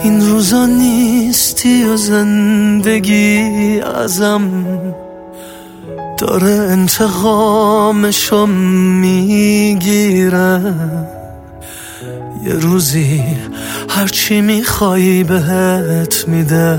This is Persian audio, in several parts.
این روزا نیستی و زندگی ازم داره انتقامشو میگیره. یه روزی هرچی میخوایی بهت میده،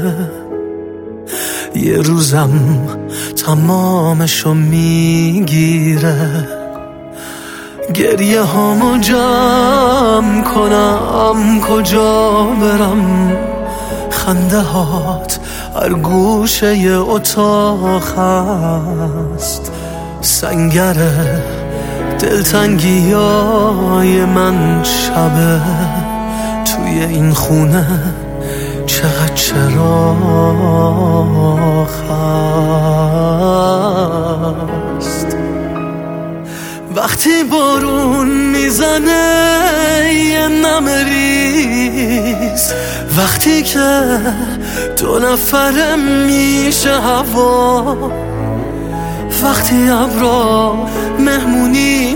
یه روزم تمامشو میگیره. گریه هامو جمع کنم کجا برم، خنده هات هر گوشه اتاق هست. سنگره دلتنگی های من شبه، توی این خونه چقدر چراغ هست. وقتی بارون میزنه یه نمه ریز، وقتی که دو نفره میشه هوا، وقتی ابرا مهمونی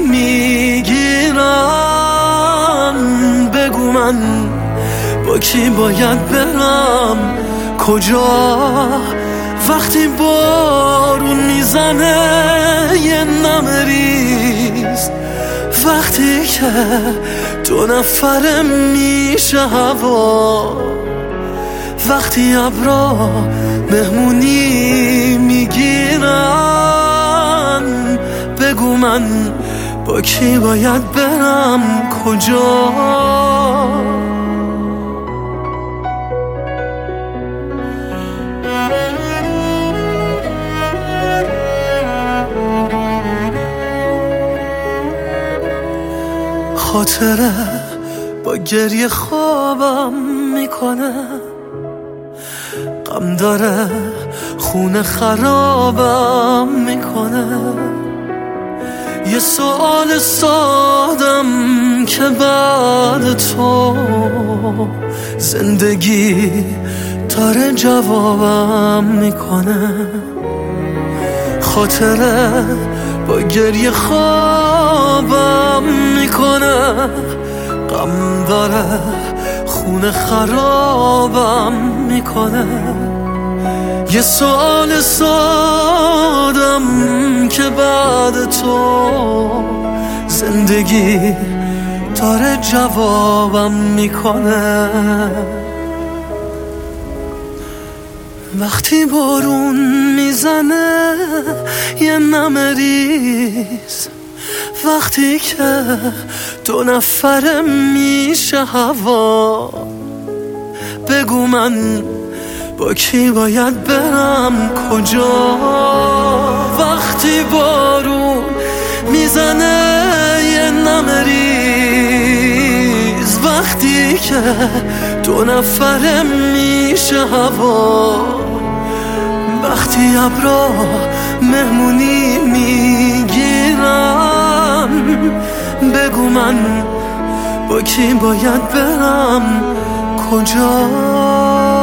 میگیرم، بگو من با کی باید برم کجا. وقتی بارون میزنه یه نمه ریز، وقتی که دو نفره میشه هوا، وقتی ابرا مهمونی میگیرن، بگو من با کی باید برم کجا. خاطره با گریه خوابم میکنه، غم داره خونه خرابم میکنه. یه سوال سادم که بعد تو زندگی داره جوابم میکنه. خاطره با گریه خوابم میکنه، غم داره خونه خرابم میکنه. یه سوال سادم که بعد تو زندگی داره جوابم میکنه. وقتی بارون میزنه یه نمه ریز، وقتی که دو نفره میشه هوا، بگو من با کی باید برم کجا. وقتی بارون میزنه یه نمه ریز، وقتی که دو نفره میشه هوا، وقتی ابرا مهمونی میگیرم، بگو من با کی باید برم کجا.